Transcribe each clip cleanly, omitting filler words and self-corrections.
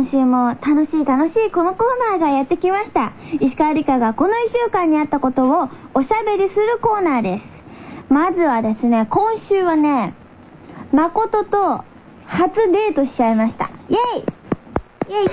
週も楽しいこのコーナーがやってきました。石川理香がこの1週間にあったことをおしゃべりするコーナーです。まずはですね、今週はね、誠と初デートしちゃいました。イエイイエイ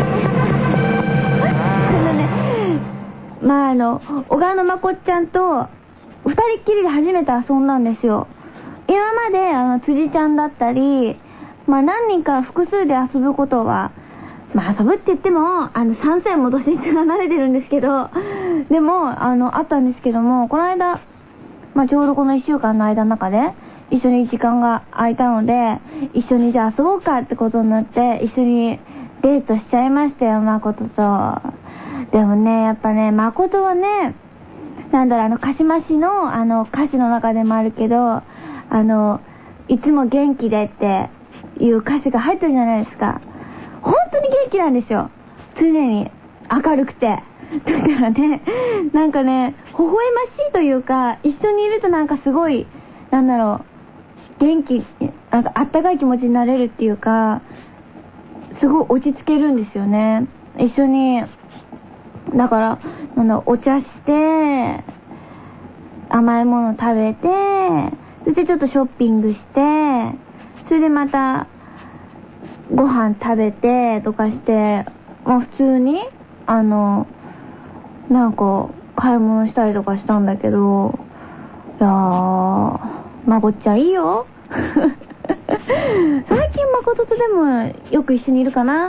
小川のまこっちゃんと二人っきりで初めて遊んだんですよ。今まで辻ちゃんだったり、何人か複数で遊ぶことは、遊ぶって言っても3歳も年下が慣れてるんですけど、でもあったんですけども、この間、ちょうどこの1週間の間の中で一緒に時間が空いたので、一緒にじゃあ遊ぼうかってことになって一緒にデートしちゃいましたよ、誠と。でもね、やっぱね、誠はね、鹿島市の歌詞の中でもあるけど、いつも元気でっていう歌詞が入ってるじゃないですか。本当に元気なんですよ。常に明るくて。だからね、微笑ましいというか、一緒にいるとすごい、元気、あったかい気持ちになれるっていうか、すごい落ち着けるんですよね。一緒に、だから、お茶して、甘いもの食べて、そしてちょっとショッピングして、それでまた、ご飯食べてとかして、普通に、買い物したりとかしたんだけど、いやー、まこっちゃんいいよ。最近誠とでもよく一緒にいるかな。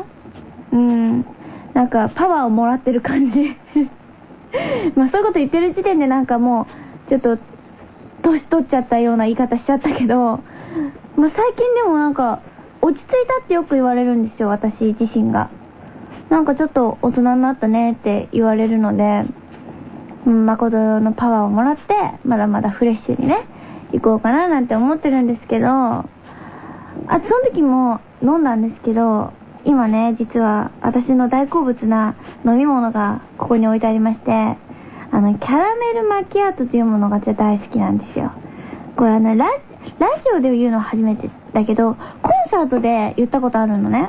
パワーをもらってる感じ。そういうこと言ってる時点でもう、ちょっと、年取っちゃったような言い方しちゃったけど、最近でも落ち着いたってよく言われるんですよ、私自身が。ちょっと大人になったねって言われるので、誠のパワーをもらって、まだまだフレッシュにね、行こうかななんて思ってるんですけど、その時も飲んだんですけど、今ね、実は私の大好物な飲み物がここに置いてありまして、キャラメルマキアートというものが大好きなんですよ。これラジオで言うのは初めてだけど、コンサートで言ったことあるのね。